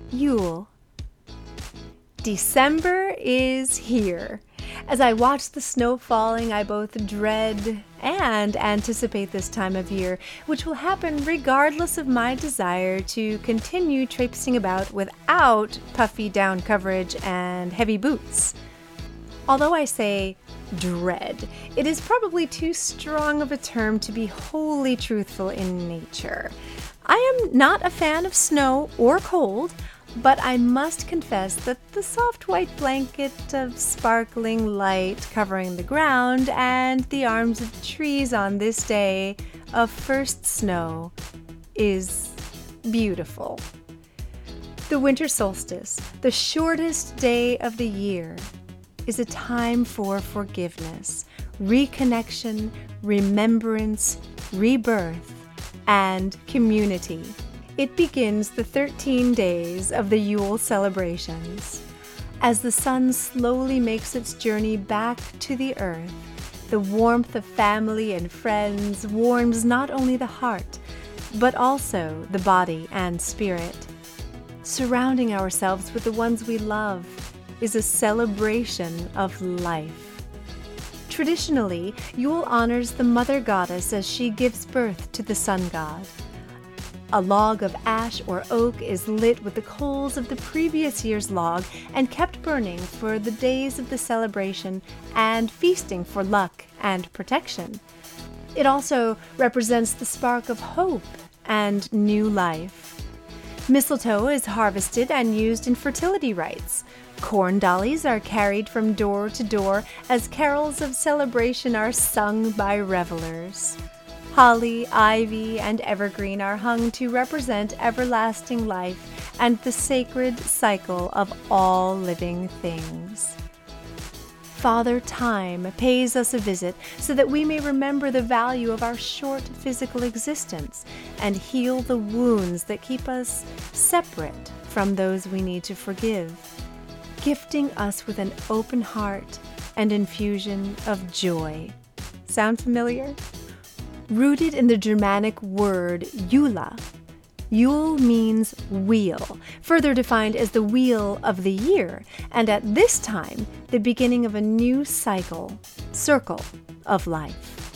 Yule. December is here. As I watch the snow falling, I both dread and anticipate this time of year, which will happen regardless of my desire to continue traipsing about without puffy down coverage and heavy boots. Although I say dread, it is probably too strong of a term to be wholly truthful in nature. I am not a fan of snow or cold, but I must confess that the soft white blanket of sparkling light covering the ground and the arms of trees on this day of first snow is beautiful. The winter solstice, the shortest day of the year, is a time for forgiveness, reconnection, remembrance, rebirth, and community. It begins the 13 days of the Yule celebrations. As the sun slowly makes its journey back to the earth, the warmth of family and friends warms not only the heart, but also the body and spirit. Surrounding ourselves with the ones we love is a celebration of life. Traditionally, Yule honors the mother goddess as she gives birth to the sun god. A log of ash or oak is lit with the coals of the previous year's log and kept burning for the days of the celebration and feasting for luck and protection. It also represents the spark of hope and new life. Mistletoe is harvested and used in fertility rites. Corn dollies are carried from door to door as carols of celebration are sung by revelers. Holly, ivy, and evergreen are hung to represent everlasting life and the sacred cycle of all living things. Father Time pays us a visit so that we may remember the value of our short physical existence and heal the wounds that keep us separate from those we need to forgive, gifting us with an open heart and infusion of joy. Sound familiar? Rooted in the Germanic word Jula, Yule means wheel, further defined as the wheel of the year, and at this time, the beginning of a new circle of life.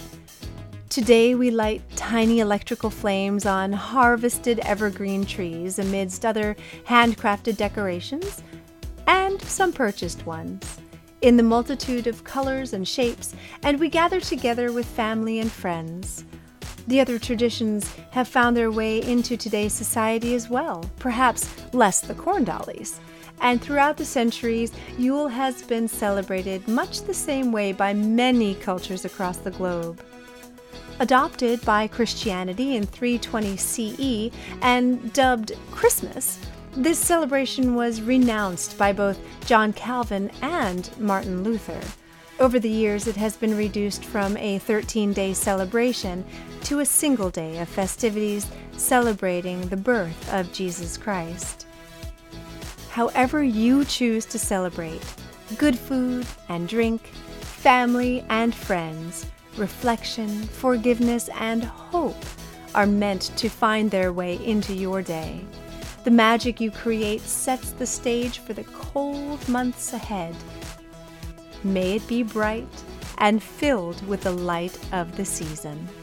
Today we light tiny electrical flames on harvested evergreen trees amidst other handcrafted decorations, and some purchased ones, in the multitude of colors and shapes, and we gather together with family and friends. The other traditions have found their way into today's society as well, perhaps less the corn dollies. And throughout the centuries, Yule has been celebrated much the same way by many cultures across the globe. Adopted by Christianity in 320 CE and dubbed Christmas, this celebration was renounced by both John Calvin and Martin Luther. Over the years, it has been reduced from a 13-day celebration to a single day of festivities celebrating the birth of Jesus Christ. However you choose to celebrate, good food and drink, family and friends, reflection, forgiveness, and hope are meant to find their way into your day. The magic you create sets the stage for the cold months ahead. May it be bright and filled with the light of the season.